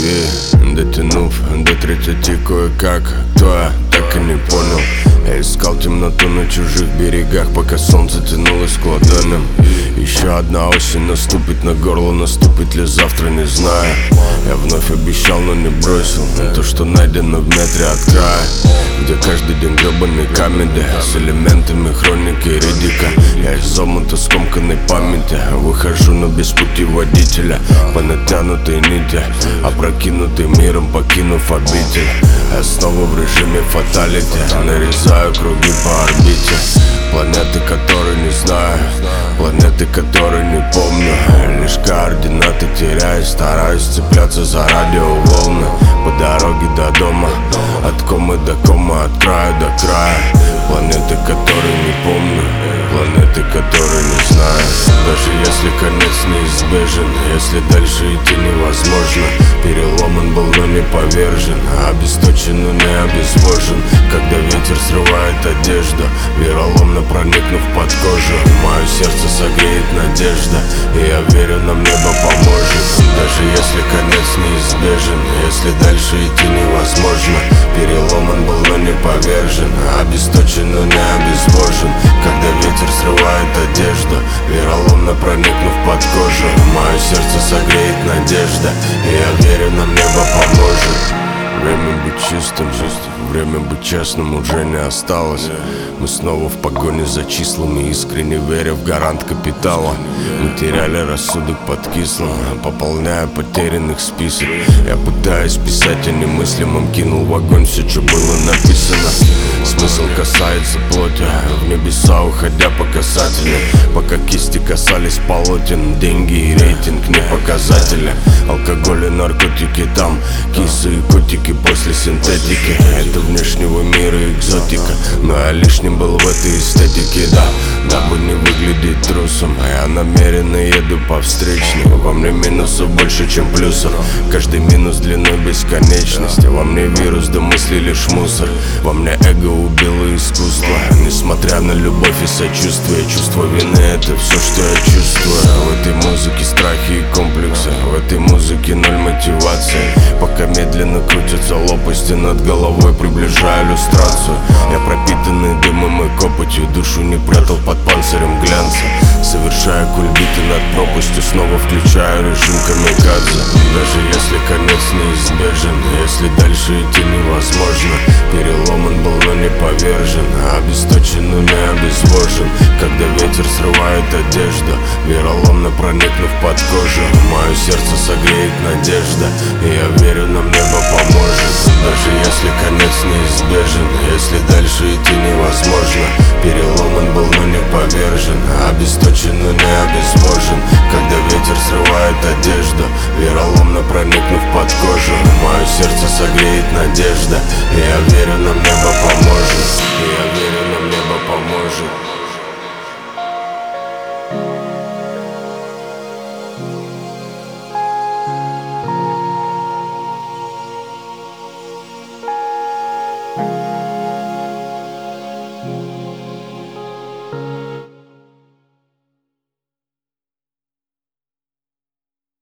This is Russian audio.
И дотянув до 30 кое-как, кто я, так и не понял. Я искал темноту на чужих берегах, пока солнце тянулось к ладоням. Еще одна осень наступит, на горло наступит ли завтра, не знаю. Я вновь обещал, но не бросил то, что найдено в метре от края, где каждый день гребаный камень с элементами хроники и редика. Я из омута скомканной памяти выхожу, но без пути водителя. По натянутой нити, опрокинутый миром, покинув обитель. Я снова в режиме фаталити, нарезаю круги по орбите. Планеты, которые не знаю, планеты, которые не помню. Лишь координаты теряю, стараюсь цепляться за радиоволны. По дороге до дома, от комы до комы, от края до края. Планеты, которые не помню, планеты, которые не знаю. Даже если конец неизбежен, если дальше идти невозможно. Переломан был, но не повержен, обесточен, но не обезвожен. Когда ветер срывает одежду, вероломно проникнув под кожу, мое сердце согреет надежда, и я верю, нам небо поможет. Даже если конец неизбежен, если дальше идти невозможно. Переломан был, но не повержен, обесточен, но не обезвожен. Когда ветер срывает одежду, вероломно проникнув под кожу, мое сердце согреет надежда, и я верю, нам небо поможет. Время быть чистым, время быть честным уже не осталось. Мы снова в погоне за числами, искренне веря в гарант капитала. Мы теряли рассудок под кислым, пополняя потерянных список. Я пытаюсь писать о немыслимом, кинул в огонь все, что было написано. Смысл касается плоти, в небеса уходя по касательной. Пока кисти касались полотен, деньги и рейтинг не показатели. Алкоголь и наркотики там, кисы и котики после синтетики. Это внешнего мира экзотика, но я лишним был в этой эстетике, да. Дабы не выглядеть трусом, я намеренно еду по встречной. Во мне минусов больше, чем плюсов, каждый минус длиной бесконечности. Во мне вирус, да мысли лишь мусор. Во мне эго убило искусство. Несмотря на любовь и сочувствие, чувство вины — это все, что я чувствую. В этой музыке страхи и комплексы, в этой музыке ноль мотивации. Пока медленно крутятся лопасти над головой, приближая иллюстрацию. Я пропитанный дымом и копотью, душу не прятал под панцирем глянца. Совершая кульбиты над пропастью, снова включаю режим камикадзе. Даже если конец неизбежен, если дальше идти невозможно. Переломан был, но не повержен, обесточен, но не обезвожен. Когда ветер срывает одежду, вероломно проникнув под кожу, мое сердце согреет надежда, и я верю, нам небо поможет. Даже если конец неизбежен, если дальше идти невозможно. Переломан был, но не повержен, обесточен, но не обезвожен. Когда ветер срывает одежду, вероломно проникнув под кожу, мое сердце согреет надежда, и я верю, нам небо поможет. И я верю,